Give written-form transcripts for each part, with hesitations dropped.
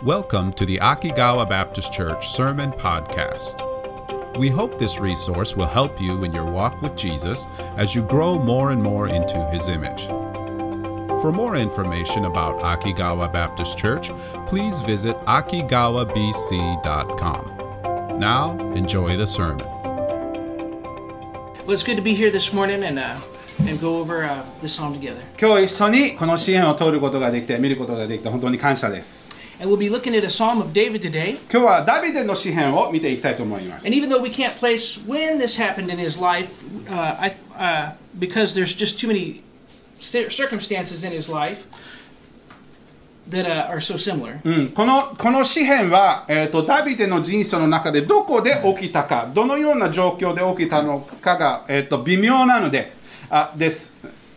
Welcome to the Akigawa Baptist Church Sermon Podcast. We hope this resource will help you in your walk with Jesus as you grow more and more into His image. For more information about Akigawa Baptist Church, please visit akigawabc.com. Now, enjoy the sermon. Well, it's good to be here this morning and go over this psalm together. 今日一緒にこの詩篇を通ることができて見ることができて本当に感謝です。 And we'll be looking at a psalm of David today. 今日はダビデの詩篇を見ていきたいと思います。 And even though we can't place when this happened in his life, because there's just too many circumstances in his life that are so similar. この詩篇は、ダビデの人生の中でどこで起きたか、どのような状況で起きたのかが、微妙なので、です。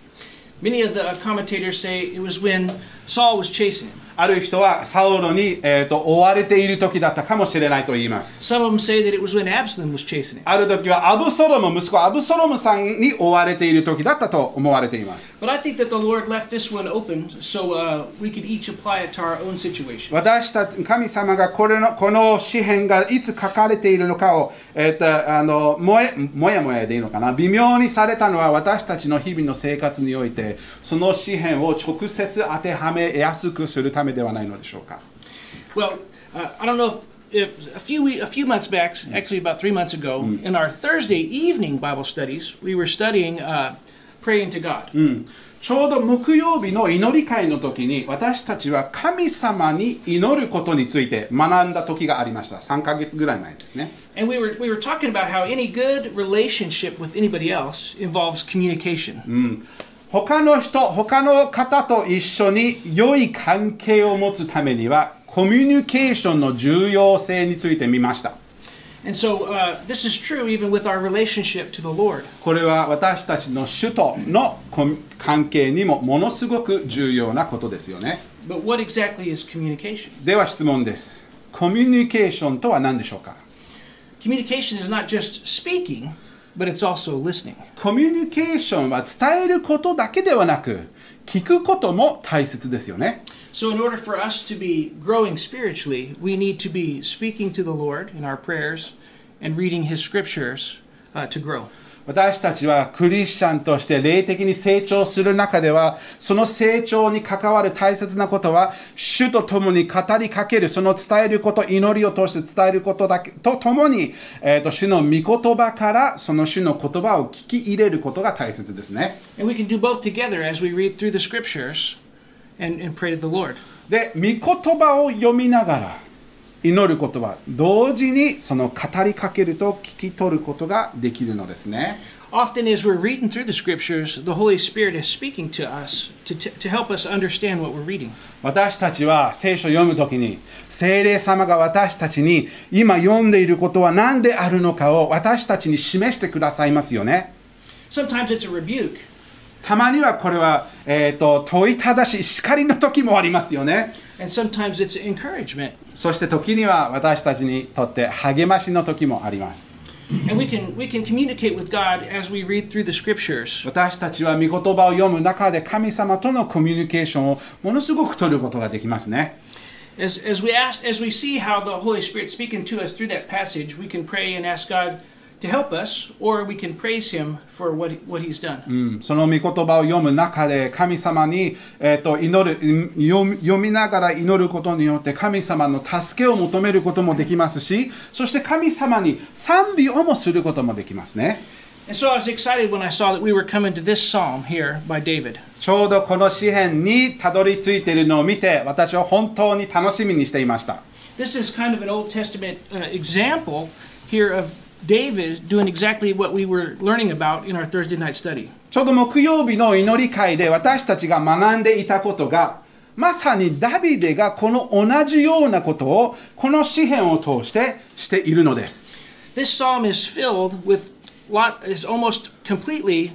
Many of the commentators say it was when Saul was chasing him. ある人はサウロに、追われている時だったかもしれないと言います。 Some of them say that it was when Absalom was chasing him. ある時は息子アブソロムさんに追われている時だったと思われています。 But I think that the Lord left this one open so we could each apply it to our own situation. 私たち神様がこの詩篇がいつ書かれているのかを、もやもやでいいのかな、微妙にされたのは私たちの日々の生活においてその詩篇を直接当てはめやすくするためではないのでしょうか。 Well, I don't know if a few months back, actually about 3 months ago, in our Thursday evening Bible studies, we were studying praying to God. ちょうど木曜日の祈り会の時に私たちは神様に祈ることについて学んだ時がありました。3ヶ月ぐらい前ですね。 And we were talking about how any good relationship with anybody else involves communication. 他の方と一緒に良い関係を持つためにはコミュニケーションの重要性について見ました。 And so this is true even with our relationship to the Lord. これは私たちの主との関係にもものすごく重要なことですよね。 But what exactly is communication? では質問です。コミュニケーションとは何でしょうか？ Communication is not just speaking, but it's also listening. コミュニケーションは伝えることだけではなく聞くことも大切ですよね。 So in order for us to be growing spiritually, we need to be speaking to the Lord in our prayers and reading His scriptures to grow. 私たちはクリスチャンとして霊的に成長する中ではその成長に関わる大切なことは主と共に語りかける、その伝えること、祈りを通して伝えることだけと共に、主の御言葉からその主の言葉を聞き入れることが大切ですね。 And we can do both together as we read through the scriptures and pray to the Lord. で、御言葉を読みながら祈ることは同時にその語りかけると聞き取ることができるのですね。 Often as we're reading through the scriptures, the Holy Spirit is speaking to us to help us understand what we're reading. 私たちは聖書を読むときに聖霊様が私たちに今読んでいることは何であるのかを私たちに示してくださいますよね。 Sometimes it's a rebuke. たまにはこれは、問いただし叱りの時もありますよね。 And sometimes it's encouragement. そして時には私たちにとって励ましの時もあります。 And we can communicate with God as we read through the scriptures. 私たちは御言葉を読む中で神様とのコミュニケーションをものすごく取ることができますね。 As we see how the Holy Spirit is speaking to us through that passage, we can pray and ask God to help us, or we can praise Him for what He's done. その御言葉を読む中で神様に、読みながら祈ることによって神様の助けを求めることもできますし、そして神様に賛美をもすることもできますね。 And so I was excited when I saw that we were coming to this psalm here by David. ちょうどこの詩篇にたどり着いているのを見て、私は本当に楽しみにしていました。 This is kind of an Old Testament example here of David doing exactly what we were learning about in our Thursday night study. ちょうど木曜日の祈り会で私たちが学んでいたことが、まさにダビデがこの同じようなことをこの詩篇を通してしているのです。 This psalm is filled with is almost completely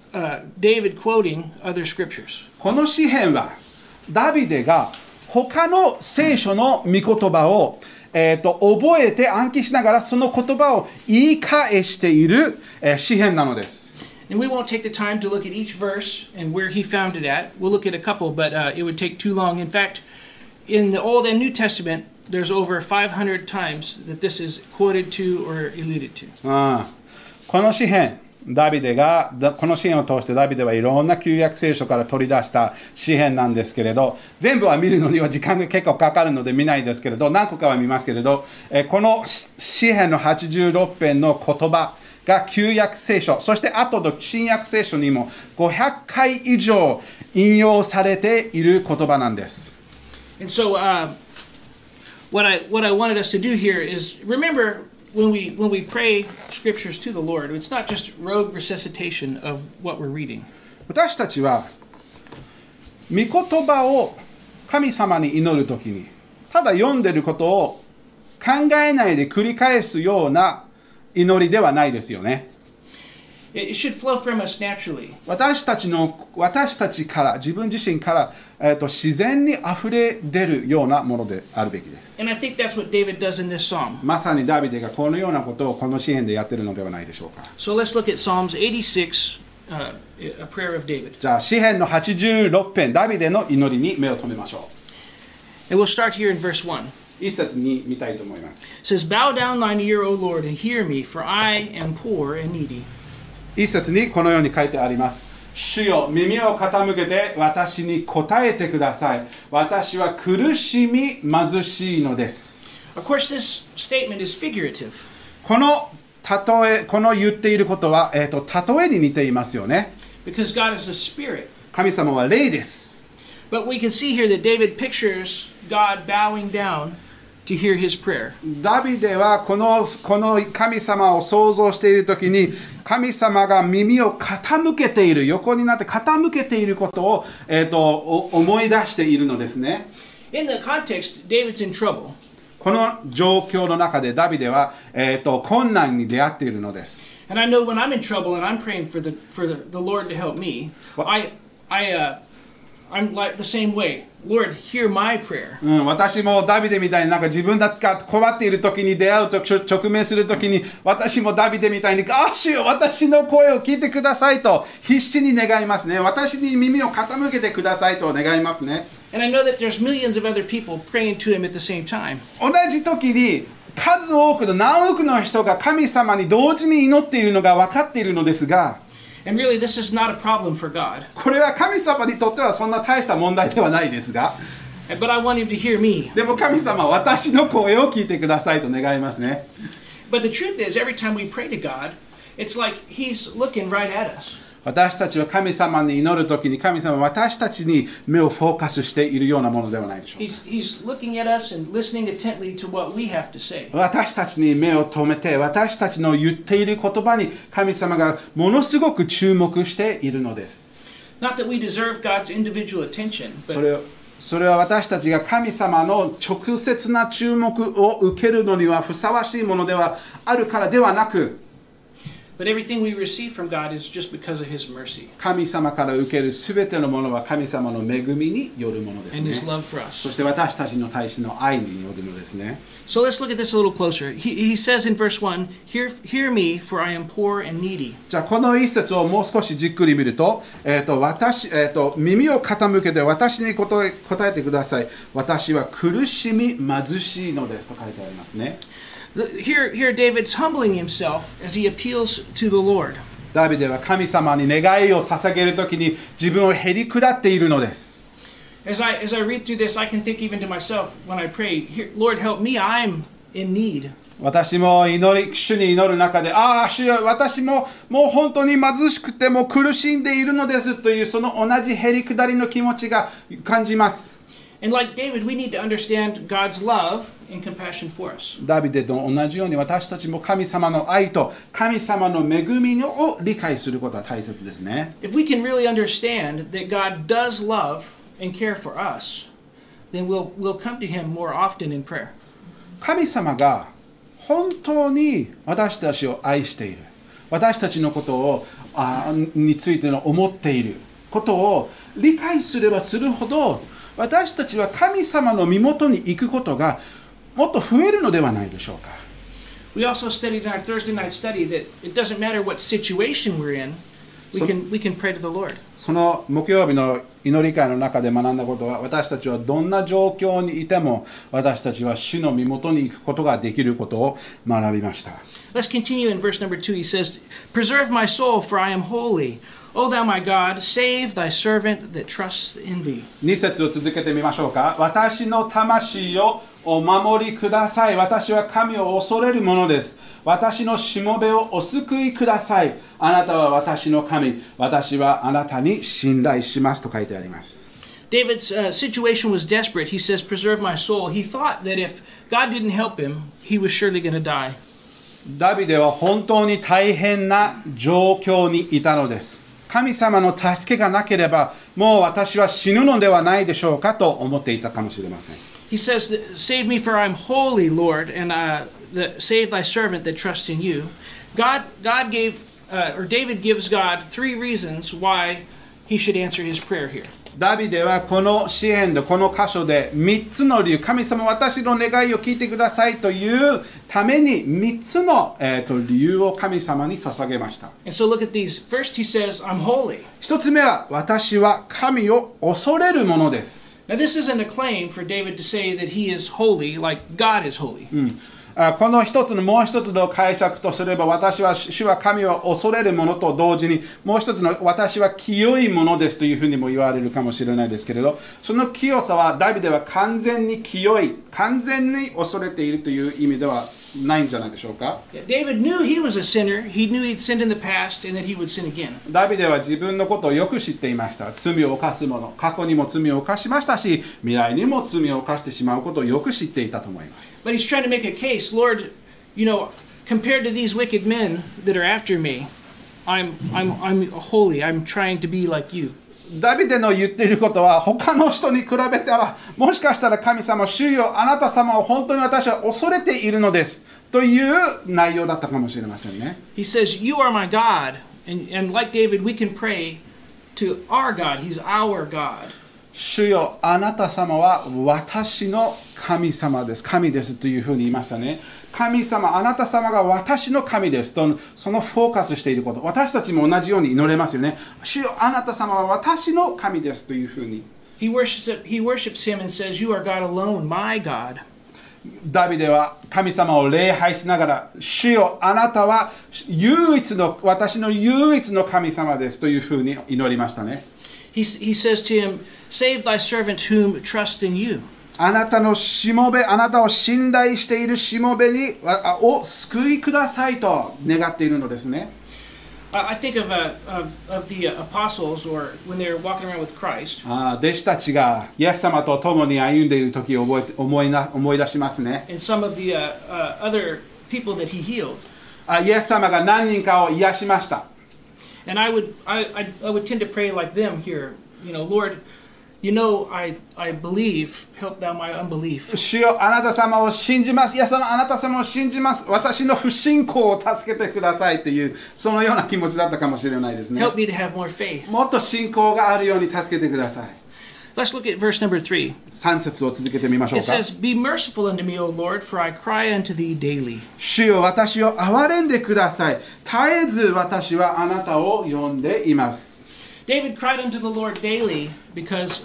David quoting other scriptures. この詩篇はダビデが他の聖書の御言葉を覚えて暗記しながらその言葉を言い返している詩篇なのです。 And we won't take the time to look at each verse and where he found it at. We'll look at a couple, but it would take too long. In fact, in the Old and New Testament, there's over 500 times that this is quoted to or alluded to. この詩篇ダビデがこの詩篇を通してダビデはいろんな旧約聖書から取り出した詩篇なんですけれど、全部は見るのには時間が結構かかるので見ないですけれど、何個かは見ますけれど、この詩篇の86編の言葉が旧約聖書、そして後の新約聖書にも500回以上引用されている言葉なんです。 And so, what I wanted us to do here is remember when we pray scriptures to the Lord, it's not just rogue recitation of what we're reading. 私たちは御言葉を神様に祈るときにただ読んでることを考えないで繰り返すような祈りではないですよね。 It should flow from us naturally. 私たちから自分自身から、自然にあふれ出るようなものであるべきです。 And I think that's what David does in this psalm. まさにダビデがこのようなことをこの詩篇でやっているのではないでしょうか。 So let's look at Psalms 86, a prayer of David. じゃあ詩篇の86編ダビデの祈りに目を留めましょう。 And we'll start here in verse 1. 一節に見たいと思います。 It says, Bow down thine ear, O Lord, and hear me, for I am poor and needy. 一節にこのように書いてあります。主よ、耳を傾けて私に答えてください。私は苦しみ貧しいのです。 Of course, this statement is figurative. この言っていることは、例えに似ていますよね。 Because God is a spirit. 神様は霊です。 But we can see here that David pictures God bowing down to hear his prayer. ダビデはこの神様を想像しているときに神様が耳を傾けている、横になって傾けていることを、思い出しているのですね。 In the context, David's in trouble. この状況の中でダビデは、困難に出会っているのです。 And I know when I'm in trouble and I'm praying for the Lord to help me, I'm like the same way. Lord, hear my prayer. 私もダビデみたいになんか自分が困っている時に出会うと直面する時に私もダビデみたいに主よ私の声を聞いてくださいと必死に願いますね。私に耳を傾けてくださいと願いますね。 And I know that there's millions of other people praying to him at the same time. 同じ時に数多くの何億の人が神様に同時に祈っているのが分かっているのですが、 And really, this is not a problem for God. これは神様にとってはそんな大した問題ではないですが、 But I want him to hear me. でも神様は私の声を聞いてくださいと願いますね。 But the truth is, every time we pray to God, it's like He's looking right at us. 私たちは神様に祈るときに神様は私たちに目をフォーカスしているようなものではないでしょうか。 He's looking at us and listening intently to what we have to say. 私たちに目を留めて私たちの言っている言葉に神様がものすごく注目しているのです。 Not that we deserve God's individual attention, but それは私たちが神様の直接な注目を受けるのにはふさわしいものではあるからではなく、 But everything we receive from God is just because of His mercy 神様から受けるすべてのものは神様の恵みによるものです and ね。 His love for us. そして私たちの対しての愛によるのですね。 So let's look at this a little closer. He says in verse 1, Hear me, for I am poor and needy. じゃあこの一節をもう少しじっくり見ると、耳を傾けて私に答えてください。私は苦しみ貧しいのですと書いてありますね。 Here David's humbling himself as he appeals to the Lord. ダビデは神様に願いを捧げるときに自分をへり下っているのです。 As I read through this, I can think even to myself when I pray, Lord, help me, I'm in need. 私も主に祈る中で、主よ、私ももう本当に貧しくても苦しんでいるのですというその同じへり下りの気持ちが感じます。 And like David, we need to understand God's love and compassion for us. ダビデと同じように私たちも神様の愛と神様の恵みを理解することは大切ですね。 If we can really understand that God does love and care for us, then we'll come to Him more often in prayer. 神様が本当に私たちを愛している、私たちのことをについての思っていることを理解すればするほど、私たちは神様の身元に行くことがもっと増えるのではないでしょうか。 We also studied in our Thursday night study that it doesn't matter what situation we're in, we can pray to the Lord. その木曜日の祈り会の中で学んだことは、私たちはどんな状況にいても私たちは主の身元に行くことができることを学びました。 Let's continue in verse number 2. He says, Preserve my soul, for I am holy. O thou my God, save thy servant that trusts in thee. 2節を続けてみましょうか。私の魂をお守りください。私は神を恐れるものです。私のしもべをお救いください。あなたは私の神。私はあなたに信頼しますと書いてあります。 David's situation was desperate. He says, Preserve my soul. He thought that if God didn't help him, he was surely going to die. ダビデは本当に大変な状況にいたのです。神様の助けがなければ、もう私は死ぬのではないでしょうかと思っていたかもしれません。 He says, Save me, for I'm holy, Lord, and save thy servant that trusts in you. David gives God 3 reasons why he should answer his prayer here. ダビデはこの詩篇でこの箇所で3つの理由、神様私の願いを聞いてくださいというために3つの、理由を神様に捧げました。 And so look at these. First he says, I'm holy. 1つ目は私は神を恐れるものです。 Now this isn't a claim for David to say that he is holy like God is holy. このもう一つの解釈とすれば、主は神を恐れるものと同時に、もう一つの私は清いものですというふうにも言われるかもしれないですけれど、その清さはダビデは完全に清い、完全に恐れているという意味ではないんじゃないでしょうか。 David knew he was a sinner. He knew he'd sinned in the past and that he would sin again. ダビデは自分のことをよく知っていました。罪を犯すもの、過去にも罪を犯しましたし、未来にも罪を犯してしまうことをよく知っていたと思います。 But he's trying to make a case, Lord, compared to these wicked men that are after me, I'm holy. I'm trying to be like you. ダビデの言っていることは他の人に比べたら、もしかしたら神様、主よあなた様を本当に私は恐れているのですという内容だったかもしれませんね。 He says, You are my God. And like David, we can pray to our God. He's our God. 主よあなた様は私の神様です。神ですというふうに言いましたね。神様、あなた様が私の神ですと、そのフォーカスしていること。私たちも同じように祈れますよね。主よあなた様は私の神ですというふうに。 He worships him and says, You are God alone, my God. ダビデは神様を礼拝しながら、主よあなたは私の唯一の神様ですというふうに祈りましたね。 He says to him, Save thy servant whom trusts in you. あなたのしもべ、あなたを信頼しているしもべを救いくださいと願っているのですね。 I think of the apostles, or when they were walking around with Christ. 弟子たちがイエス様と共に歩んでいる時を思い出しますね。 And some of the other people that he healed. イエス様が何人かを癒しました。 And I would tend to pray like them here. Lord, I believe. Help thou my unbelief. 主よあなた様を信じます。イエス様あなた様を信じます。私の不信仰を助けてくださいというそのような気持ちだったかもしれないですね。 Help me to have more faith. もっと信仰があるように助けてください。 Let's look at verse number 3. 3節を続けてみましょう It か。 says, Be merciful unto me, O Lord, for I cry unto thee daily. 主よ私を憐れんでください。絶えず私はあなたを呼んでいます。 David cried unto the Lord daily because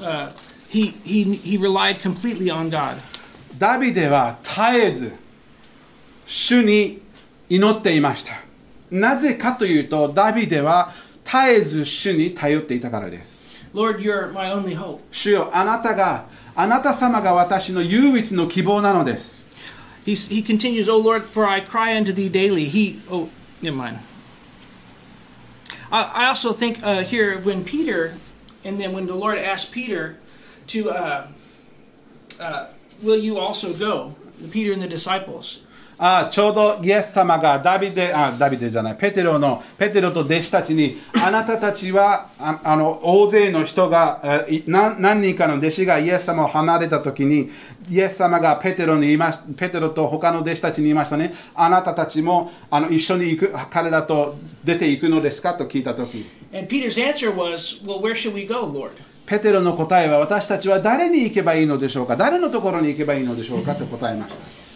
he relied completely on God. ダビデは絶えず主に祈っていました。なぜかというと、ダビデは絶えず主に頼っていたからです。 Lord, you're my only hope. 主よあなた様が私の唯一の希望なのです。 He continues, O Lord, for I cry unto thee daily. Never mind. I also think here when Peter, and then when the Lord asked Peter to, will you also go? Peter and the disciples. ちょうどイエス様がペテロと弟子たちに、あなたたちは大勢の人が何人かの弟子がイエス様を離れた時に、イエス様がペテロと他の弟子たちに言いましたね。あなたたちも一緒に彼らと出ていくのですかと聞いた時。 And Peter's answer was, Well, where should we go, Lord? ペテロの答えは、私たちは誰に行けばいいのでしょうか、誰のところに行けばいいのでしょうかと答えました。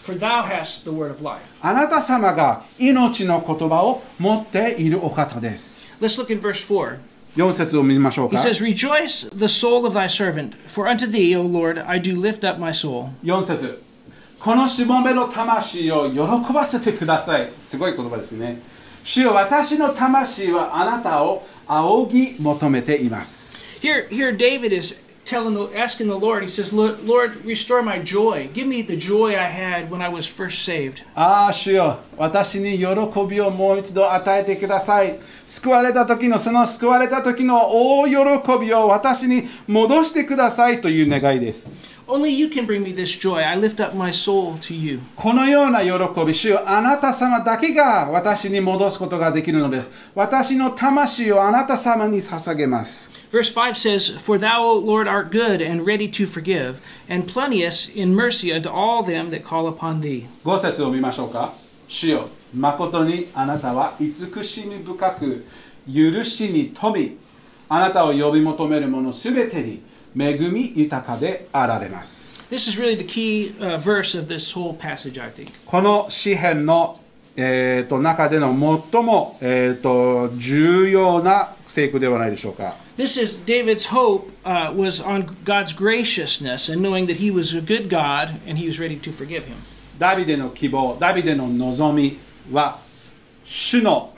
for thou hast the word of life. あなた様が命の言葉を持っているお方です。 Let's look at verse 4. 4節を見ましょう He か。 says, Rejoice the soul of thy servant, for unto thee, O Lord, I do lift up my soul. 4節このしもべの魂を喜ばせてください。すごい言葉ですね。主よ、私の魂はあなたを仰ぎ求めています。 Here David is asking the Lord, he says, Lord, restore my joy. Give me the joy I had when I was first saved. ああ、主よ、私に喜びをもう一度与えてください。救われた時の大喜びを私に戻してくださいという願いです。 Only you can bring me this joy. I lift up my soul to you. このような喜び、主よ、あなた様だけが私に戻すことができるのです。私の魂をあなた様に捧げます。 Verse 5 says, For thou, O Lord, art good and ready to forgive, and plenteous in mercy unto all them that call upon thee. 5節を見ましょうか。主よ、誠にあなたは慈しみ深く、許しに富み、あなたを呼び求める者すべてに恵み豊かであられます。 This is really the key verse of this whole passage, I think. この詩篇の、中での最も、重要な聖句ではないでしょうか。 This is David's hope was on God's graciousness and knowing that he was a good God and he was ready to forgive him. ダビデの希望、ダビデの望みは、主の、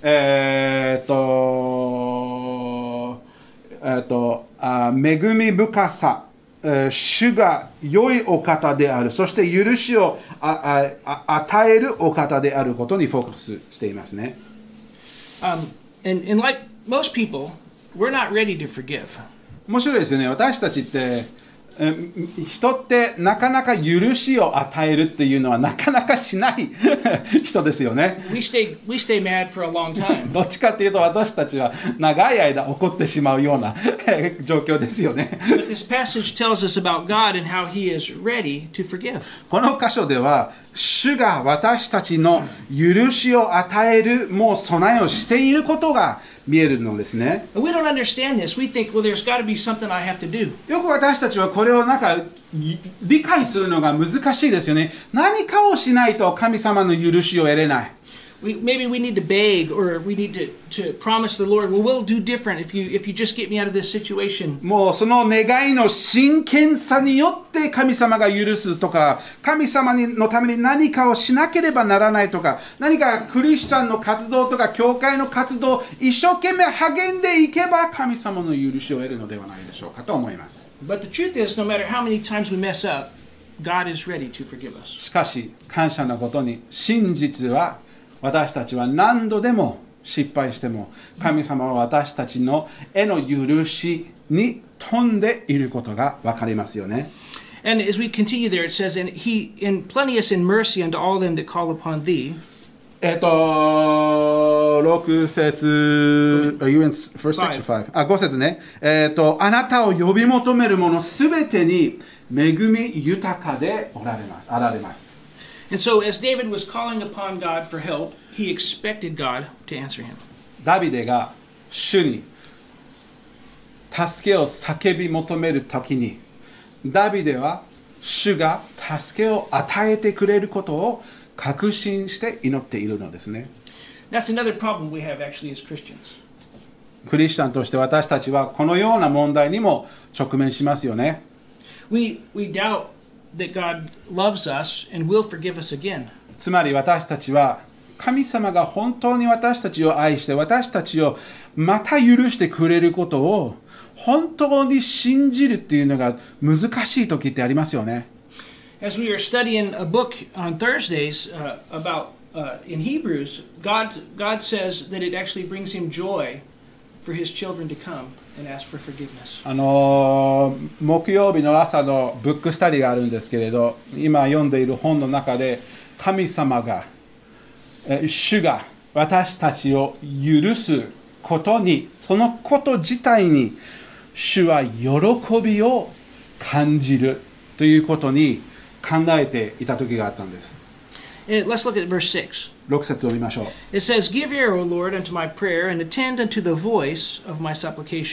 恵み深さ、主が良いお方である、そして許しを与えるお方であることにフォーカスしていますね。 And like most people, we're not ready to forgive. 面白いですよね。私たちって人ってなかなか許しを与えるっていうのはなかなかしない人ですよね。 We stay mad for a long time. どっちかっていうと私たちは長い間怒ってしまうような状況ですよね。 But this passage tells us about God and how he is ready to forgive. この箇所では主が私たちの許しを与えるもう備えをしていることが見えるのですね。 We don't understand this. We think, well, there's got to be something I have to do. よく私たちはこれをなんか理解するのが難しいですよね。何かをしないと神様の許しを得れない。 Maybe we need to beg or we need to promise the Lord, well, we'll do different if you just get me out of this situation. もうその願いの真剣さによって神様が許すとか、神様のために何かをしなければならないとか、何かクリスチャンの活動とか教会の活動を一生懸命励んでいけば神様の許しを得るのではないでしょうかと思います。 But the truth is, no matter how many times we mess up, God is ready to forgive us. しかし感謝のことに真実は私たちは何度でも失敗しても神様は私たちのへの許しに富んでいることが分かりますよね。 And as we continue there, it says, And he in plenteous in mercy unto all them that call upon thee. 6節、5節ね。あなたを呼び求める者すべてに恵み豊かであられます。 And so, as David was calling upon God for help, he expected God to answer him. ダビデが主に助けを叫び求めるときに、ダビデは主が助けを与えてくれることを確信して祈っているのですね。 That's another problem we have actually as Christians. クリスチャンとして私たちはこのような問題にも直面しますよね。 We doubt that God loves us and will forgive us again. つまり私たちは神様が本当に私たちを愛して私たちをまた許してくれることを本当に信じるっていうのが難しい時ってありますよね。 As we are studying a book on Thursdays about in Hebrews, God says that it actually brings him joy for his children to come and ask for forgiveness. 木曜日の朝のブックスタディがあるんですけれど、今読んでいる本の中で神様が主が私たちを許すことに、そのこと自体に主は喜びを感じるということに考えていた時があったんです。 Let's look at verse 6. 6節を見ましょう。 It says, Give ear, O Lord, unto my prayer, and attend unto the voice of my supplication.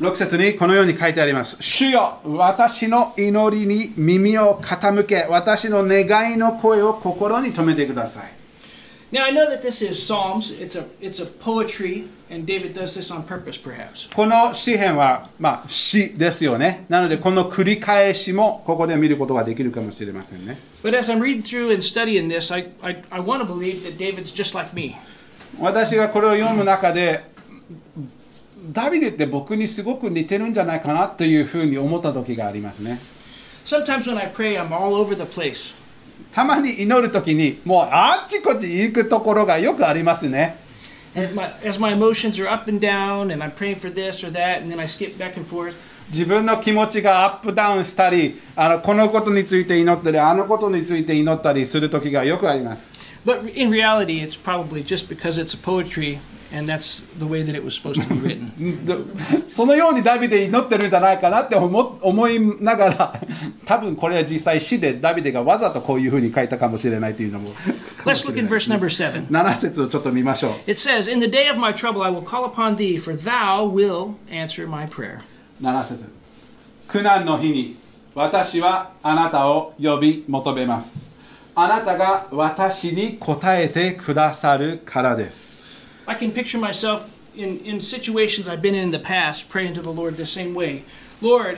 6節にこのように書いてあります。主よ、私の祈りに耳を傾け、私の願いの声を心に留めてください。 Now, I know that this is Psalms. It's a poetry, and David does this on purpose, perhaps. この詩篇は、詩ですよね。なので、この繰り返しもここで見ることができるかもしれませんね。 But as I'm reading through and studying this, I want to believe that David's just like me. 私がこれを読む中で、ダビデって僕にすごく似てるんじゃないかなというふうに思った時がありますね。 Sometimes when I pray, I'm all over the place. たまに祈るときにもうあっちこっち行くところがよくありますね。 And as my emotions are up and down, and I'm praying for this or that, and then I skip back and forth. 自分の気持ちがアップダウンしたり、このことについて祈ったり、あのことについて祈ったりするときがよくあります。 But in reality, it's probably just because it's a poetry, and that's the way that it was supposed to be written. そのようにダビデ祈ってるんじゃないかなって思いながら、多分これは実際詩でダビデがわざとこういうふうに書いたかもしれないというのも。 Let's look at verse number 7. 7節をちょっと見ましょう。 It says, In the day of my trouble I will call upon thee, for thou will answer my prayer. 7節。苦難の日に私はあなたを呼び求めます。あなたが私に答えてくださるからです。 I can picture myself in situations I've been in the past praying to the Lord the same way. Lord,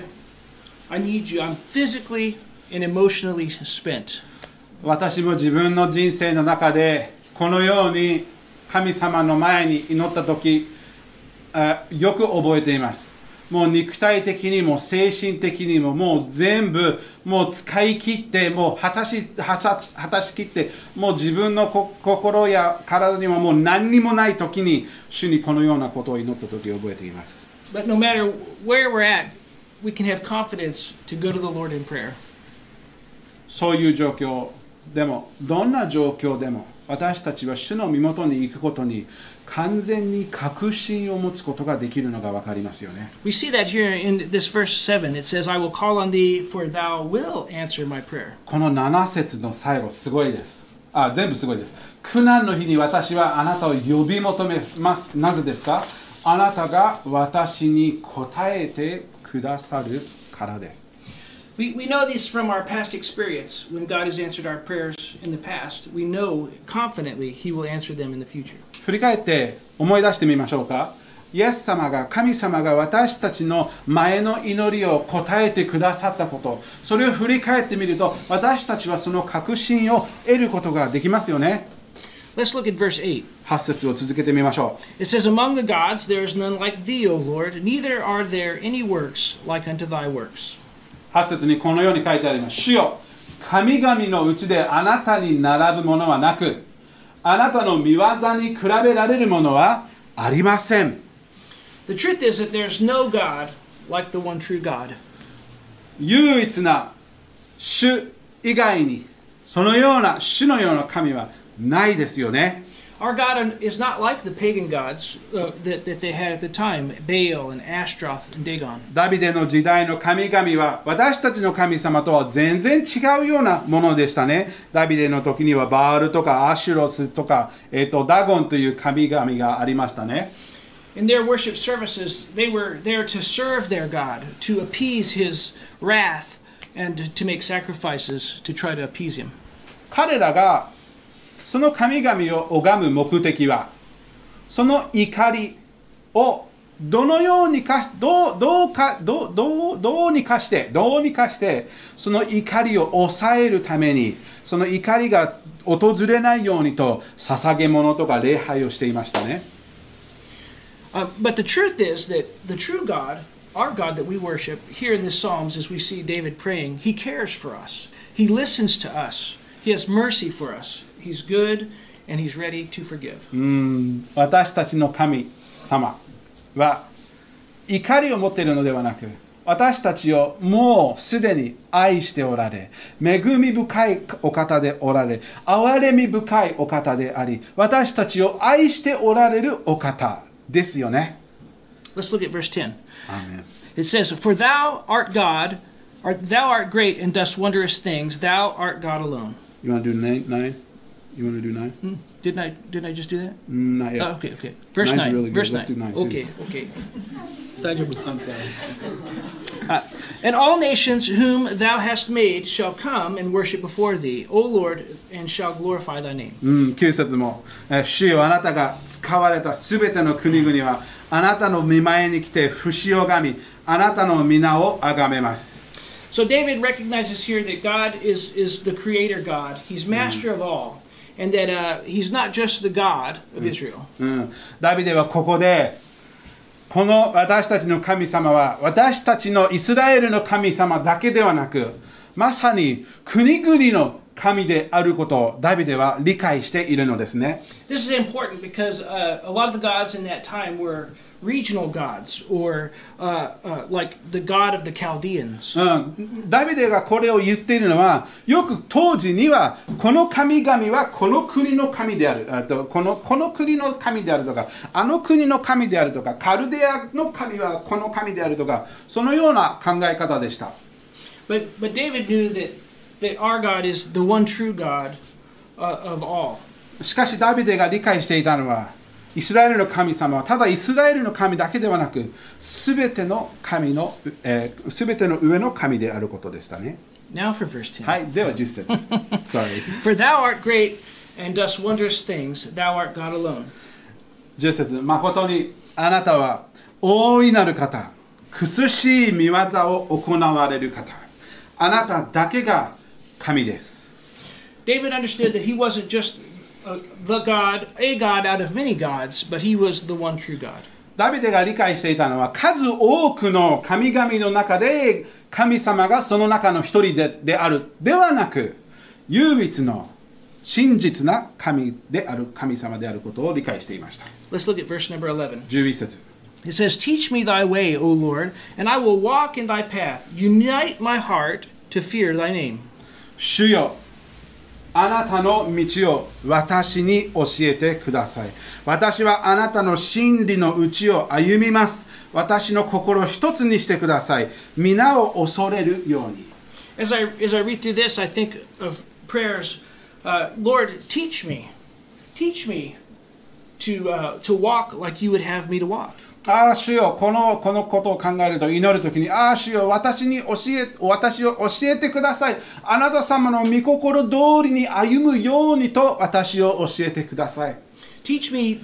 I need you. I'm physically and emotionally spent. 私も自分の人生の中でこのように神様の前に祈った時、よく覚えています。もう肉体的にも精神的にももう全部もう使い切ってもう果たしきってもう自分の心や体にももう何にもない時に主にこのようなことを祈った時を覚えています。 But no matter where we're at, we can have confidence to go to the Lord in prayer. そういう状況でもどんな状況でも私たちは主の身元に行くことに完全に確信を持つことができるのが分かりますよね。 We see that here in this verse 7. It says, I will call on thee, for thou will answer my prayer. この7節の最後すごいです。全部すごいです。苦難の日に私はあなたを呼び求めます。なぜですか？あなたが私に答えてくださるからです。 We know this from our past experience. When God has answered our prayers in the past, we know confidently He will answer them in the future. 振り返って思い出してみましょうか。イエス様が神様が私たちの前の祈りを答えてくださったこと、それを振り返ってみると私たちはその確信を得ることができますよね。 Let's look at verse 8. 8節を続けてみましょう。 It says, Among the gods there is none like thee, O Lord, neither are there any works like unto thy works. 8節にこのように書いてあります。主よ、神々のうちであなたに並ぶものはなく、あなたの御業に比べられるものはありません。 The truth is that there's no God like the one true God. 唯一な主以外に、そのような主のような神はないですよね。 Our God is not like the pagan gods that they had at the time, Baal and Ashtaroth and Dagon. ダビデの時代の神々は私たちの神様とは全然違うようなものでしたね。ダビデの時にはバールとかアシュロスとか、ダゴンという神々がありましたね。 In their worship services, they were there to serve their God, to appease his wrath, and to make sacrifices to try to appease him. 彼らがその神々を拝む目的は、その怒りをどのようにかどうにかしてその怒りを抑えるために、その怒りが訪れないようにと捧げ物とか礼拝をしていましたね。 But the truth is that the true God, our God that we worship, here in the Psalms, as we see David praying, He cares for us. He listens to us. He has mercy for us. He's good and He's ready to forgive. 私たちの神様は怒りを持っているのではなく、私たちをもうすでに愛しておられ、恵み深いお方でおられ、憐れみ深いお方であり、私たちを愛しておられるお方ですよね。 Let's look at verse 10. Amen. It says, For thou art God, thou art great and dost wondrous things, thou art God alone. You want to do 9? You want to do 9? Didn't I just do that? Not yet. Okay. Verse 9's 9. really good. Verse Let's 9. do 9 too. Okay. 大丈夫. I'm sorry. And all nations whom thou hast made shall come and worship before thee, O Lord, and shall glorify thy name. 9節も、主よあなたが使われたすべての国々はあなたの御前に来て節を拝みあなたの皆を崇めます。 So David recognizes here that God is the creator God. He's master of all. And that he's not just the God of Israel. ダビデはここでこの私たちの神様は私たちのイスラエルの神様だけではなくまさに国々の神であることをダビデは理解しているのですね。 This is important because a lot of the gods in that time were regional gods or like the god of the Chaldeans. ダビデがこれを言っているのはよく当時にはこの神々はこの国の神であるこの国の神であるとかあの国の神であるとかカルデアの神はこの神であるとかそのような考え方でした。 But David knew that our God is the one true God of all. しかしダビデが理解していたのはイスラエルの神様はただイスラエルの神だけではなくすべての神のすべての上の神であることでしたね。 Now for verse 10. はい、では10節。Sorry. For thou art great and dost wondrous things, thou art God alone. 10節。誠にあなたは大いなる方、苦しい見業を行われる方、あなただけが神です。 David understood that he wasn't just a God out of many gods, but he was the one true God. ダビデが理解していたのは数多くの神々の中で神様がその中の一人であるではなく唯一の真実な神である神様であることを理解していました。 Let's look at verse number 11. 11節。 It says, Teach me thy way, O Lord, and I will walk in thy path. Unite my heart to fear thy name. 主よあなたの道を私に教えてください。私はあなたの真理のうちを歩みます。私の心を一つにしてください。皆を恐れるように。 As I read through this, I think of prayers. Lord, teach me to walk like you would have me to walk. ああ、主よ、このことを考えると祈るときに、ああ、主よ、私を教えてください。あなた様の御心通りに歩むようにと私を教えてください。 Teach me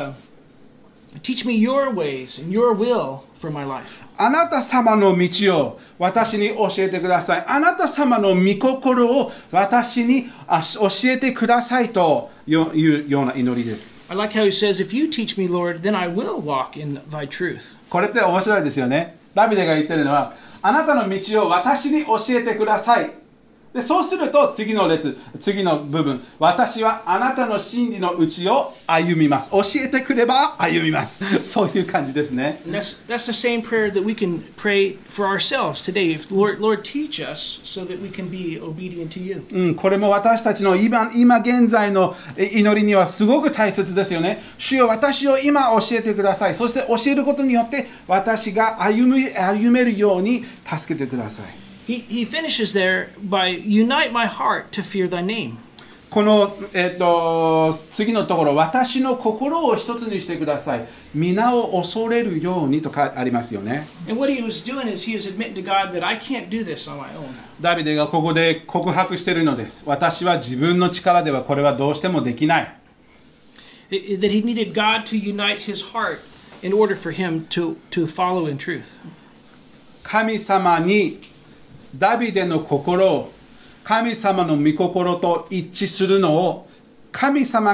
your ways and your will for my life. あなた様の道を私に教えてください。あなた様の御心を私に教えてくださいというような祈りです。 I like how he says, If you teach me, Lord, then I will walk in thy truth. これって面白いですよね。ダビデが言ってるのは、あなたの道を私に教えてください。でそうすると次の部分、私はあなたの真理のうちを歩みます。教えてくれば歩みます。そういう感じですね。 And that's the same prayer that we can pray for ourselves today. If Lord, teach us so that we can be obedient to you. これも私たちの今現在の祈りにはすごく大切ですよね。主よ、私を今教えてください。そして教えることによって私が歩めるように助けてください。 He finishes there by unite my heart to fear thy name. この、次のところ、私の心を一つにしてください。皆を恐れるようにとありますよね。 And what he was doing is he was admitting to God that I can't do this on my own. ダビデがここで告白しているのです。私は自分の力ではこれはどうしてもできない。 That he needed God to unite his heart in order for him to follow in truth. 神様にダビデの心を神様の御心と一致するのを神様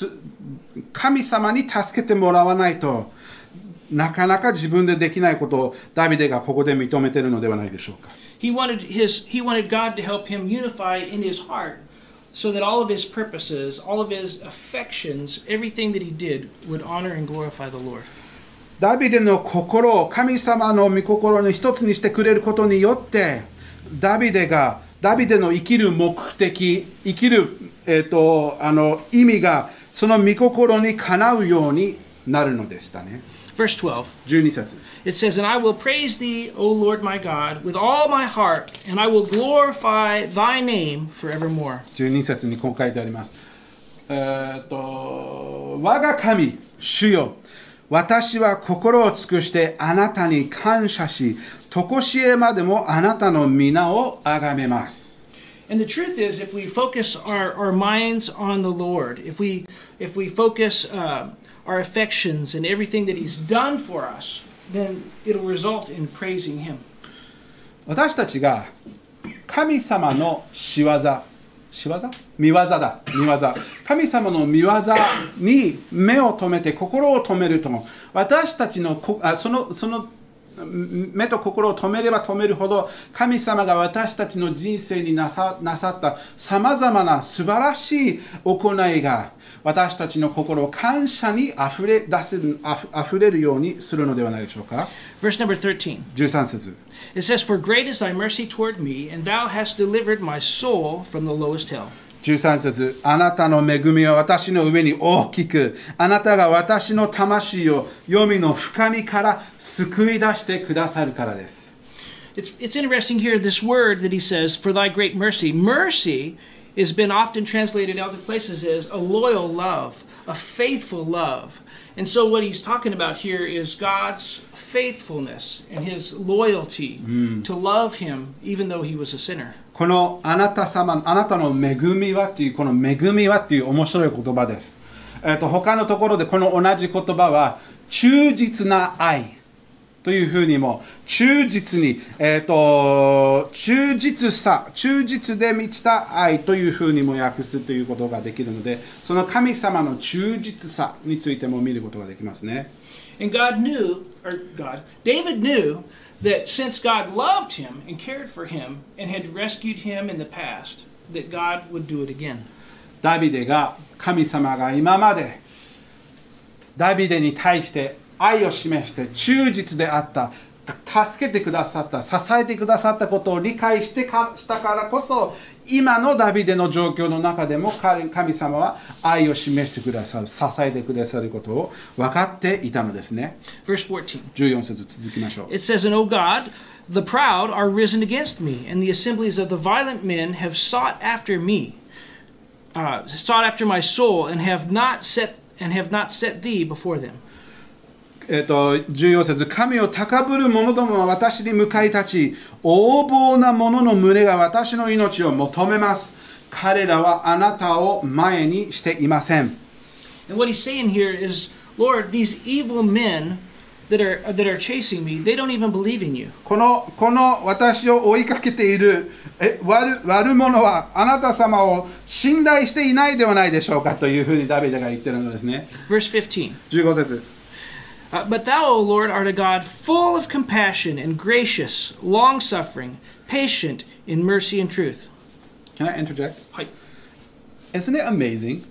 に助けてもらわないとなかなか自分でできないことをダビデがここで認めているのではないでしょうか。 He wanted God to help him unify in his heart so that all of his purposes, all of his affections, everything that he did would honor and glorify the Lord. ダビデの心を神様の御心に一つにしてくれることによってダビデの生きる目的、生きる、意味がその御心にかなうようになるのでしたね。 Verse 12. 12節。 It says, And I will praise thee, O Lord my God, with all my heart, and I will glorify thy name forevermore. 12節にこう書いてあります。 我が神、主よ、私は心を尽くしてあなたに感謝し、とこしえまでもあなたの皆をあがめます。 And the truth is, if we focus our minds on the Lord, if we focus our affections and everything that He's done for us, then it'll result in praising Him. 私たちが神様の仕業、見業だ、見業。神様の見業に目を留めて心を留めると、私たちのその目と心を止めれば止めるほど、神様が私たちの人生になさったさまざまな素晴らしい行いが、私たちの心を感謝にあふれるようにするのではないでしょうか。 Verse number 13. 13節。 It says, For great is thy mercy toward me, and thou hast delivered my soul from the lowest hell. 13節、あなたの恵みは私の上に大きく、あなたが私の魂を黄泉の深みから救い出してくださるからです。 It's interesting here, this word that he says, for thy great mercy. Mercy has been often translated other places as a loyal love, a faithful love. And so what he's talking about here is God's faithfulness and his loyalty to love him even though he was a sinner. このあなたの恵みはという、この恵みはという面白い言葉です。他のところでこの同じ言葉は忠実な愛というふうにも、忠実に、忠実で満ちた愛というふうにも訳すということができるので、その神様の忠実さについても見ることができますね。 And David knew that since God loved him and cared for him and had rescued him in the past, that God would do it again. ダビデが、神様が今までダビデに対して愛を示して忠実であった、助けてくださった、支えてくださったことを理解したからこそ、今のダビデの状況の中でも神様は愛を示してくださる、支えてくださることを分かっていたのですね。 Verse 14. 14節続きましょう。 It says, And O God, the proud are risen against me, and the assemblies of the violent men have sought after me, sought after my soul, and have not set thee before them. 14節、神を高ぶる者どもは私に向かい立ち、横暴な者の群れが私の命を求めます。彼らはあなたを前にしていません。 And what he's saying here is, Lord, these evil men that are chasing me, they don't even believe in you. この私を追いかけている悪者はあなた様を信頼していないではないでしょうかというふうにダビデが言っているのですね。 Verse 15. 15節。 But thou, O Lord, art a God full of compassion and gracious, long-suffering, patient in mercy and truth. Can I interject? はい。 Isn't it amazing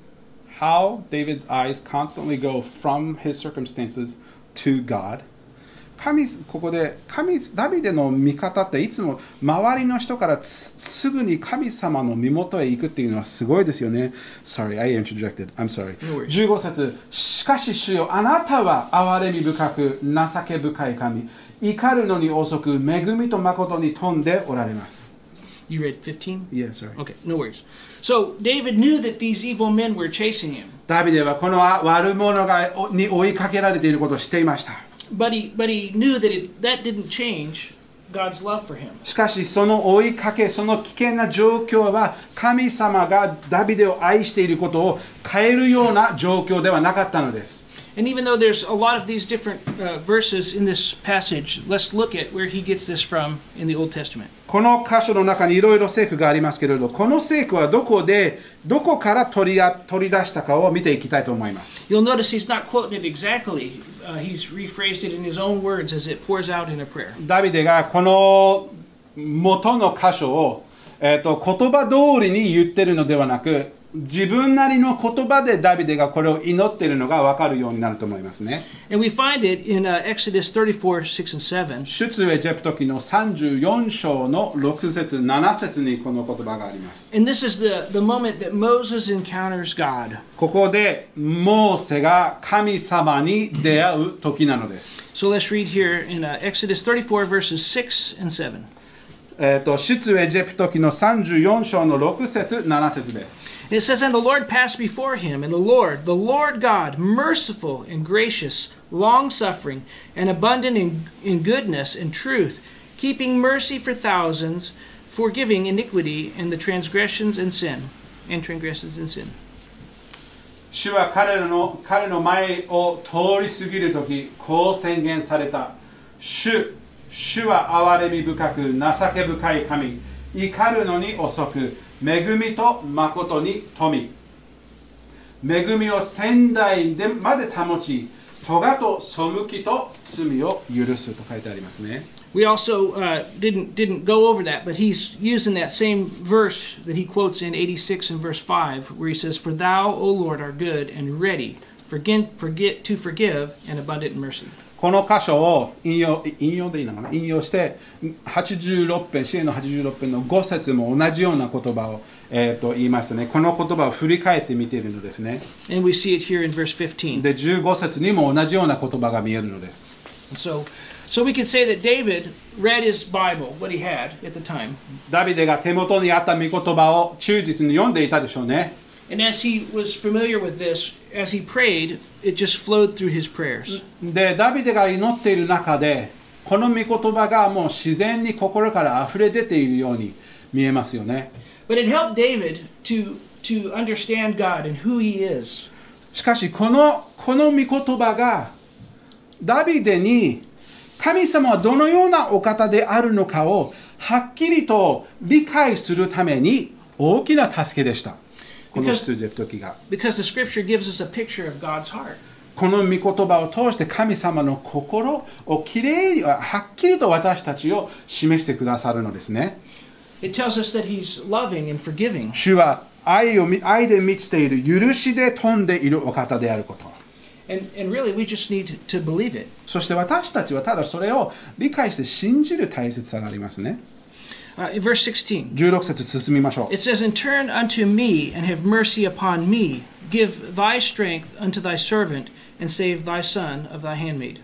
how David's eyes constantly go from his circumstances to God? ここでダビデの見方っていつも周りの人からすぐに神様の身元へ行くっていうのはすごいですよね。Sorry, I interjected. I'm sorry. 15節、しかし主よ、あなたは憐れみ深く情け深い神。怒るのに遅く、恵みと誠に富んでおられます。 You read 15? Yeah, sorry. Okay, no worries. So David knew that these evil men were chasing him. ダビデはこの悪者に追いかけられていることを知っていました。 But he knew that didn't change God's love for him. しかしその追いかけ、その危険な状況は神様がダビデを愛していることを変えるような状況ではなかったのです。 And even though there's a lot of these different verses in this passage, let's look at where he gets this from in the Old Testament. この箇所の中にいろいろ聖句がありますけれど、この聖句はどこから取り出したかを見ていきたいと思います。 You'll notice he's not quoting it exactly. He's rephrased it in his own words as it pours out in a prayer. ダビデがこの元の箇所を、言葉通りに言ってるのではなく、自分なりの言葉でダビデがこれを祈っているのが分かるようになると思いますね。 And we find it in Exodus 34, 6 and 7. 出エジプト記の34章の6節7節にこの言葉があります。 And this is the moment that Moses encounters God. ここでモーセが神様に出会う時なのです。 So let's read here in Exodus 34 verses 6 and 7. 出エジプト記の34章の6節7節です。 It says, And the Lord passed before him, and the Lord God, merciful and gracious, long-suffering, and abundant in goodness and truth, keeping mercy for thousands, forgiving iniquity and the transgressions and sin. 主は彼の前を通り過ぎるとき、こう宣言された。主は憐れみ深く情け深い神、怒るのに遅く、恵みと誠に富。恵みを先代まで保ち、咎と背きと罪を許すと書いてありますね。 We also didn't go over that, but he's using that same verse that he quotes in 86 and verse 5, where he says, For thou, O Lord, are good and ready, to forgive and abundant in mercy. この箇所を引用して86編、詩篇の86編の5節も同じような言葉を、言いましたね。この言葉を振り返って見ているのですね。 And we see it here in verse 15. で、15節にも同じような言葉が見えるのです。 So we could say that David read his Bible, what he had at the time. ダビデが手元にあった御言葉を忠実に読んでいたでしょうね。 And as he was familiar with this, as he prayed, it just flowed through his prayers. で、ダビデが祈っている中で、この御言葉がもう自然に心から溢れ出ているように見えますよね。 But it helped David to understand God and who he is. しかしこの御言葉がダビデに神様はどのようなお方であるのかをはっきりと理解するために大きな助けでした。この出エジプト記が。 Because the scripture gives us a picture of God's heart. この御言葉を通して神様の心をきれいにはっきりと私たちを示してくださるのですね。 It tells us that he's loving and forgiving. 主は愛で満ちている、許しで富んでいるお方であること。 And really, we just need to believe it. そして私たちはただそれを理解して信じる大切さがありますね。 In verse 16, 16節進みましょう。 it says, And turn unto me and have mercy upon me. Give thy strength unto thy servant and save thy son of thy handmaid.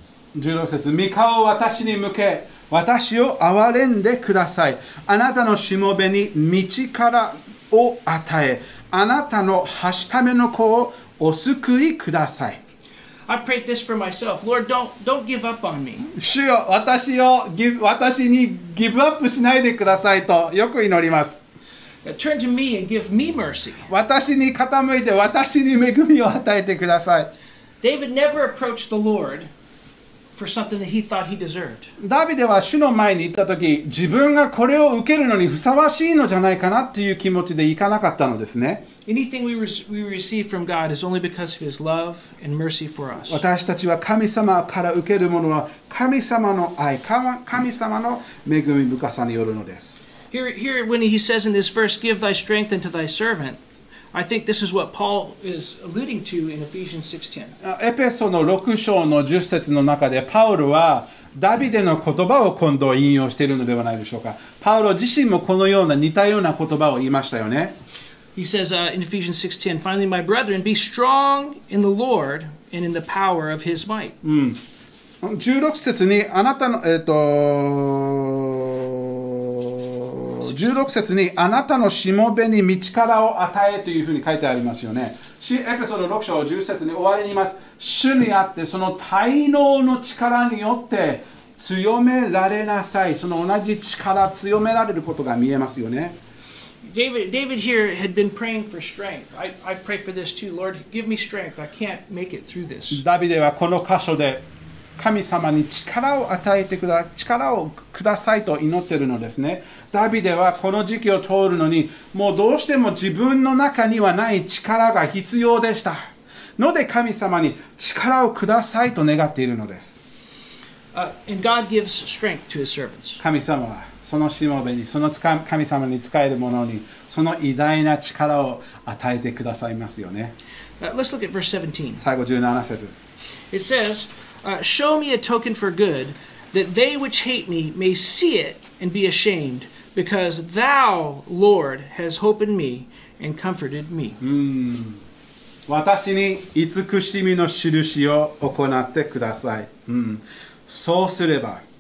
16節、御顔を私に向け、私を憐れんでください。あなたのしもべに道からを与え、あなたのはしための子をお救いください。 I prayed this for myself. Lord, don't give up on me. 主よ、私にギブアップしないでくださいとよく祈ります。 Turn to me and give me mercy. 私に傾いて私に恵みを与えてください。 David never approached the Lord for something that he thought he deserved. ダビデは主の前に行った時、自分がこれを受けるのにふさわしいのじゃないかなという気持ちで行かなかったのですね。 Anything we receive from God is only because of his love and mercy for us. 私たちは神様から受けるものは神様の愛、神様の恵み深さによるのです。 Here when he says in this verse, give thy strength unto thy servant, I think this is what Paul is alluding to in Ephesians 6:10. エペソの6章の10節の中でパウロはダビデの言葉を今度引用しているのではないでしょうか。パウロ自身もこのような似たような言葉を言いましたよね。 He says in Ephesians 6:10, Finally, my brethren, be strong in the Lord and in the power of his might. 16節にあなたの16節にあなたのしもべに道からを与えというふうに書いてありますよね。エペソの6章10節に終わりに言います。主にあってその大能の力によって強められなさい。その同じ力強められることが見えますよね。 David here had been praying for strength. I pray for this too. Lord, give me strength. I can't make it through this. ダビデはこの箇所で神様に力を与えて力をくださいと祈っているのですね。ダビデはこの時期を通るのにもうどうしても自分の中にはない力が必要でしたので神様に力をくださいと願っているのです。 And God gives strength to his servants. 神様はそのしもべに、その神様に仕える者にその偉大な力を与えてくださいますよね。 Let's look at verse 17. 最後17節。 It says, Show me a token for good, that they which hate me may see it and be ashamed, because thou, Lord, hast hope in me and comforted me. 私に慈しみの印を行ってください。そうすれば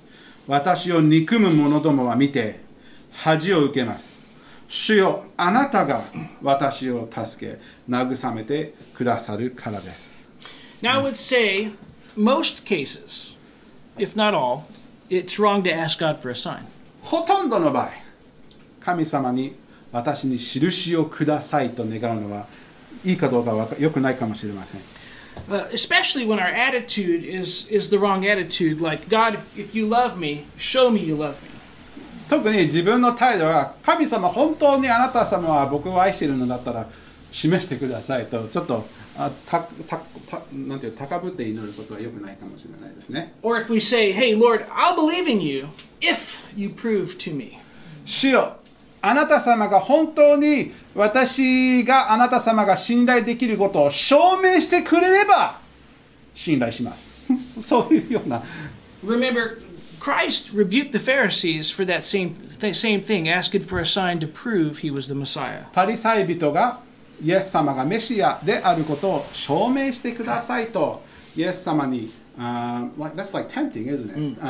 私を憎む者どもは見て恥を受けます。主よ、あなたが私を助け、慰めてくださるからです。 Now I would say, most cases, if not all, it's wrong to ask God for a sign. ほとんどの場合、神様に私に印をくださいと願うのはいいかどうかは良くないかもしれません。 Especially when our attitude is the wrong attitude, like, God, if you love me, show me you love me. 特に自分の態度は、神様、本当にあなた様は僕を愛しているのだったら示してくださいと、ちょっとなんていう高ぶって祈ることは良くないかもしれないですね。 Or if we say, hey, Lord, I'll believe in you if you prove to me. 主よ、あなた様が本当に私があなた様が信頼できることを証明してくれれば信頼します。そういうような。 Remember, Christ rebuked the Pharisees for that same thing, asking for a sign to prove he was the Messiah. パリサイ人がイエス様がメシアであることを証明してくださいとイエス様に、that's like tempting, isn't it?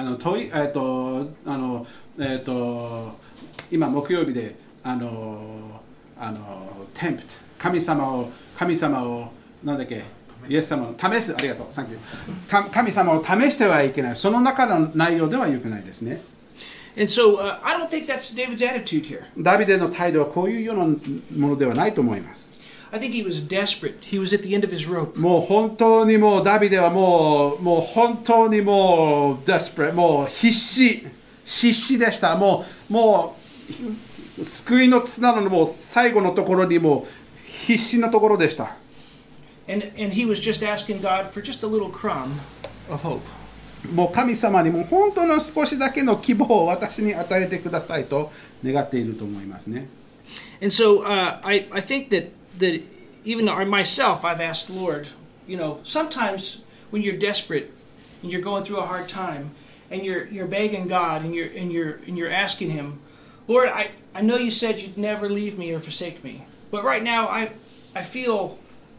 今木曜日でtempt 神様をなんだっけイエス様を試すありがとうサンキュー神様を試してはいけないその中の内容では良くないですね。 And so I don't think that's David's attitude here. ダビデの態度はこういうようなものではないと思います。 I think he was desperate. He was at the end of his rope. もう本当にもうダビデはもう本当にもう desperate もう必死でした。もう救いの綱のもう最後のところにもう必死のところでした。 And he was just asking God for just a little crumb of hope. もう神様にも本当の少しだけの希望を私に与えてくださいと願っていると思いますね。 And so I think that even myself, I've asked Lord, sometimes when you're desperate and you're going through a hard time and you're begging God and you're asking Him, Lord, I know you said you'd never leave me or forsake me, but right now I feel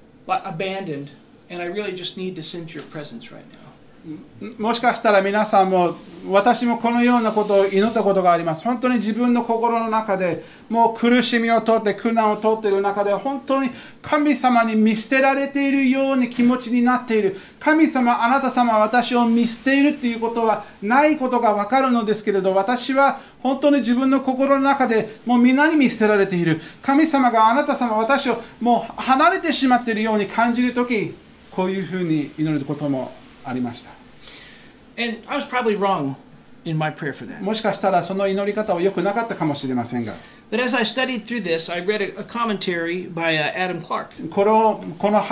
abandoned and I really just need to sense your presence right now. もしかしたら皆さんも私もこのようなことを祈ったことがあります。本当に自分の心の中でもう苦しみを通って苦難を通っている中で本当に神様に見捨てられているように気持ちになっている。神様、あなた様は私を見捨ているということはないことが分かるのですけれど、私は本当に自分の心の中でもう皆に見捨てられている。神様があなた様私をもう離れてしまっているように感じるとき、こういうふうに祈ることもありました。 And I was probably wrong in my prayer for that. もしかしたらその祈り方は良くなかったかもしれませんが。 But as I studied through this, I read a commentary by Adam Clark. この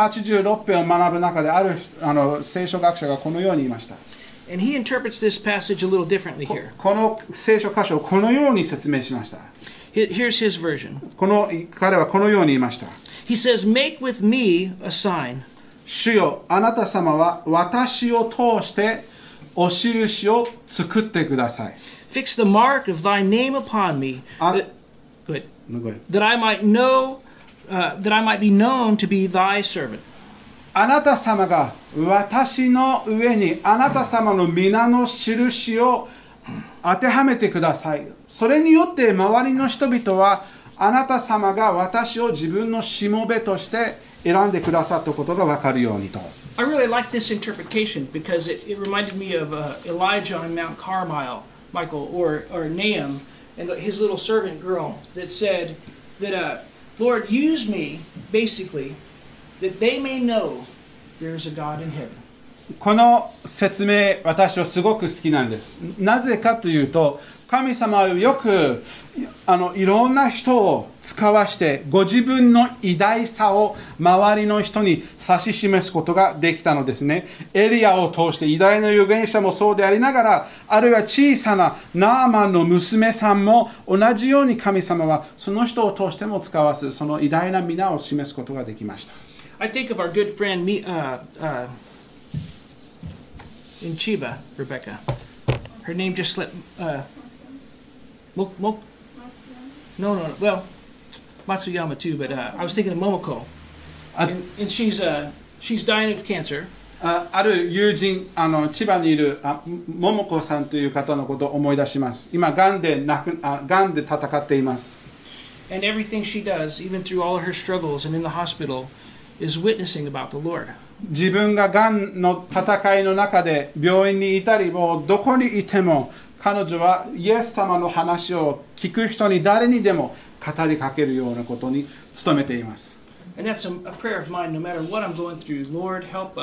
86編を学ぶ中である聖書学者がこのように言いました。 And he interprets this passage a little differently here. この聖書箇所をこのように説明しました。 Here's his version. 彼はこのように言いました。 He says, "Make with me a sign." 主よ、あなた様は私を通してお印を作ってください。 Fix the mark of thy name upon me, that I might be known to be thy servant. あなた様が私の上にあなた様の皆の印を当てはめてください。それによって周りの人々はあなた様が私を自分のしもべとして選んでくださったことが分かるようにと。 I really like this interpretation because it reminded me of Elijah on Mount Michael, or Nahum and his little servant girl that said that, Lord, use me, basically, that they may know there is a God in heaven. この説明、私はすごく好きなんです。なぜかというと、神様はよくいろんな人を使わしてご自分の偉大さを周りの人に指し示すことができたのですね。エリアを通して偉大な預言者もそうでありながら、あるいは小さなナーマンの娘さんも同じように神様はその人を通しても使わす、その偉大な皆を示すことができました。 I think of our good friend in Chiba, Rebecca. Her name just slipped. No. Well, Matsuyama too, but I was thinking of Momoko. And she's dying of cancer. ある友人、千葉にいる桃子さんという方のことを思い出します。今、がんで戦っています。 And everything she does, even through all of her struggles and in the hospital, is witnessing about the Lord. 自分ががんの戦いの中で病院にいたり、もうどこにいても、彼女はイエス様の話を聞く人に誰にでも語りかけるようなことに努めています。 And that's a prayer of mine, no matter what I'm going through. Lord,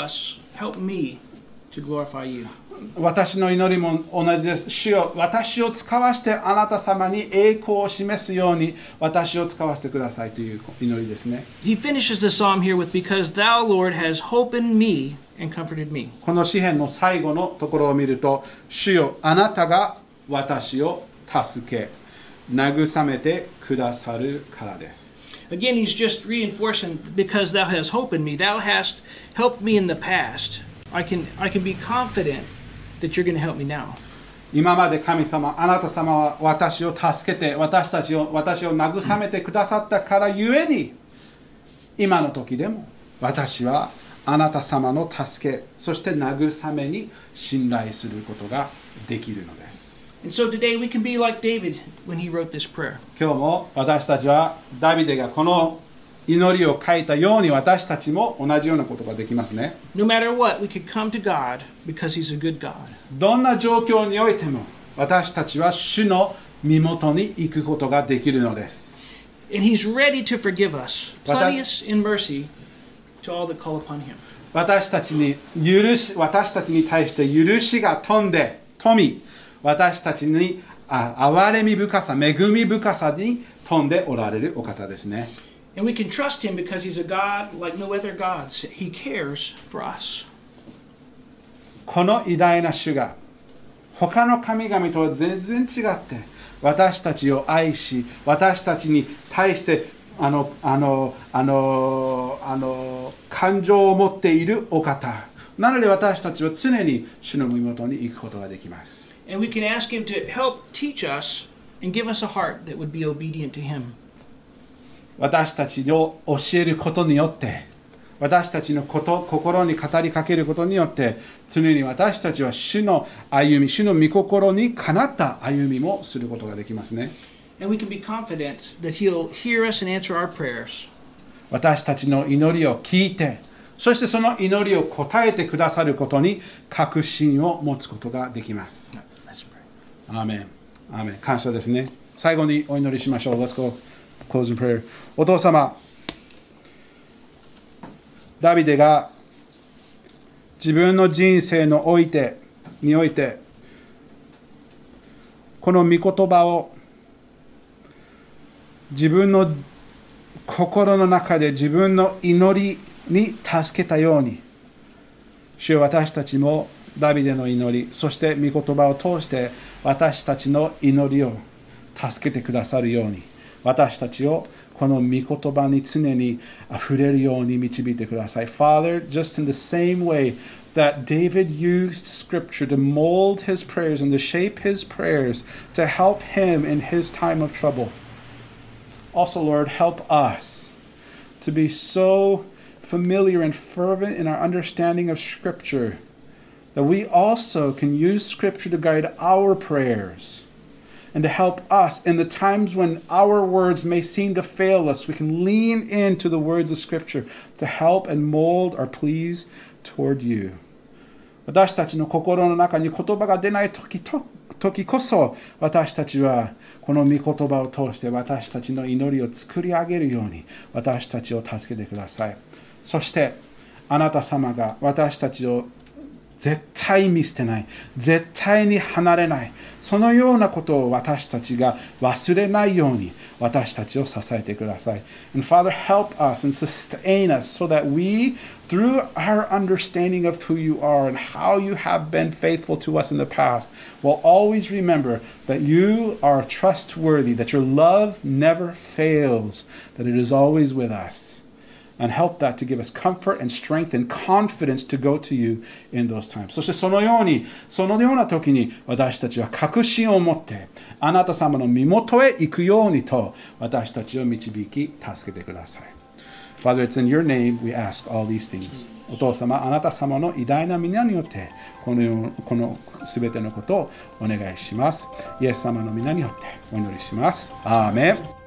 help me to glorify you. 私の祈りも同じです。主よ、私を使わしてあなた様に栄光を示すように私を使わせてくださいという祈りですね。 He finishes the psalm here with, Because thou, Lord, has hope in me and comforted me. この詩篇の最後のところを見ると、主よ、あなたが私を助け、慰めてくださるからです。 Again, he's just reinforcing, because thou hast hope in me. Thou hast helped me in the past. I can be confident that you're going to help me now. 今まで神様、あなた様は私を助けて、私を慰めてくださったからゆえに、今の時でも私はあなた様の助け、そして慰めに信頼することができるのです。 And so today we can be like David when he wrote this prayer. 今日も私たちはダビデがこの祈りを書いたように私たちも同じようなことができますね。 No matter what, we can come to God because He's a good God. どんな状況においても私たちは主の身元に行くことができるのです。 And He's ready to forgive us, plenteous in mercy to all that call upon Him. 私たちに対して許しが富み、私たちに憐れみ深さ、恵み深さに富んでおられるお方ですね。 And we can trust Him because He's a God like no other gods. He cares for us. この偉大な主が他の神々とは全然違って私たちを愛し、私たちに対して感情を持っているお方。なので私たちは常に主の身元に行くことができます。 And we can ask Him to help teach us and give us a heart that would be obedient to Him. 私たちを教えることによって、私たちの心に語りかけることによって、常に私たちは主の歩み、主の御心にかなった歩みもすることができますね。 And we can be confident that He'll hear us and answer our prayers. 私たちの祈りを聞いて、そしてその祈りを答えてくださることに確信を持つことができます。アーメン。アーメン。感謝ですね。最後にお祈りしましょう。Let's go. Close in prayer. お父様、ダビデが自分の人生において、この御言葉を自分の心の中で自分の祈りに助けたように、主よ、私たちもダビデの祈り、そして御言葉を通して私たちの祈りを助けてくださるように、私たちをこの御言葉に常に溢れるように導いてください。Father, just in the same way that David used scripture to mold his prayers and to shape his prayers to help him in his time of trouble. Also, Lord, help us to be so familiar and fervent in our understanding of scripture that we also can use scripture to guide our prayers. And to help us in the times when our words may seem to fail us, we can lean into the words of Scripture to help and mold our pleas toward you. 私たちの心の中に言葉が出ない時こそ、私たちはこの御言葉を通して私たちの祈りを作り上げるように、私たちを助けてください。そして、あなた様が私たちを絶対見捨てない、絶対に離れない、そのようなことを私たちが忘れないように私たちを支えてください。And Father, help us and sustain us so that we, through our understanding of who you are and how you have been faithful to us in the past, will always remember that you are trustworthy, that your love never fails, that it is always with us.And help that to give us comfort and strength and confidence to go to you in those times. そしてそのような時に私たちは確信を持ってあなた様の身元へ行くようにと私たちを導き助けてください。Father, it's in your name we ask all these things. お父様、あなた様の偉大な皆によってこのすべてのことをお願いします。イエス様の皆によってお祈りします。アーメン。